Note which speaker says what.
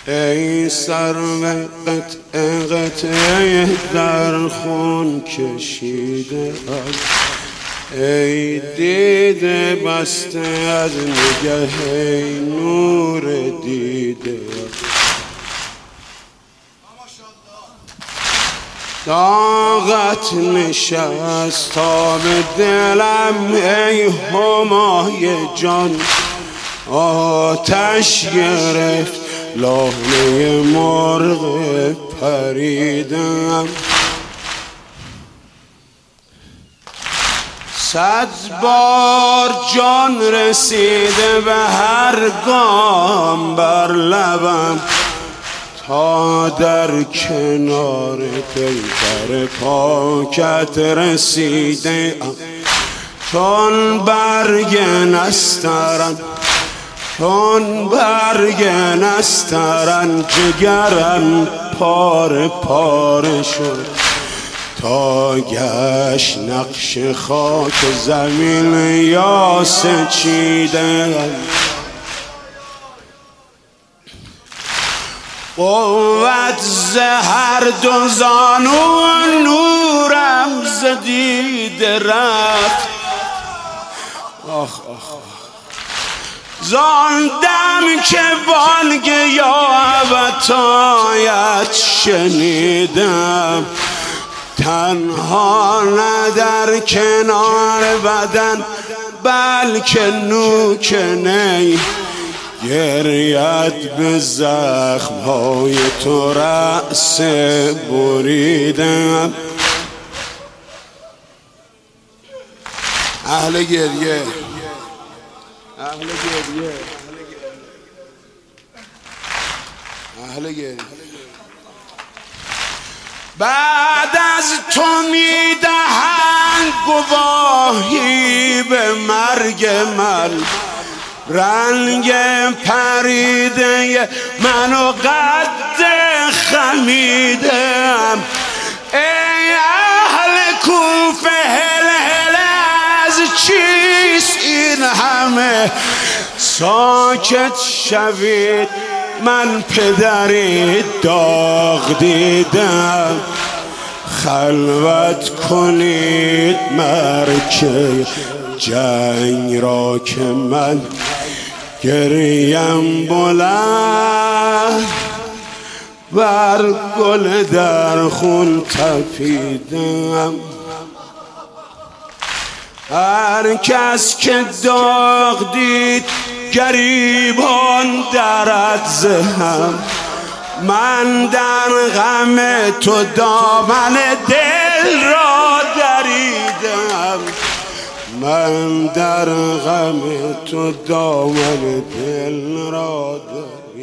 Speaker 1: ای سرو قطعه در خون کشیده، ای دیده بسته از نگه نور دیده، طاقت نشست تا به دلم ای همای جان، آتش گرفت لانه مرغ پریدم. 100 بار جان رسیده به هر گام بر لبم، تا در کنار پیکر پاکت رسیده ام. چون برگ نسترن، چون برگ نسترن، جگرم پاره پاره شد تا گشت نقش خاک زمین یاسه چیده. قوت زهر دو زانو نورم زدیده رفت، آخ آخ زاندم که بانگ یا ابتایت شنیدم. تنها نه در کنار بدن بلکه نوک نی، گریت به زخمهای تو رأس بریدم. اهل گریه، اهل گریه، اهل گریه. بعد از تو میدهند گواهی به مرگ من، رنگ پریده منو قد خمیدم. ای اهل کوفه هل هل از چیست این همه؟ ساکت شوید من پدری داغ دیدم، خلوت کنید مرکه جنگ را که من گریم بلند بر گل در خون تپیدم. هر کس که داغ دید گریبان درد زهم، من در غم تو دامن دل را دریدم، من در غم تو دامن دل را دریدم.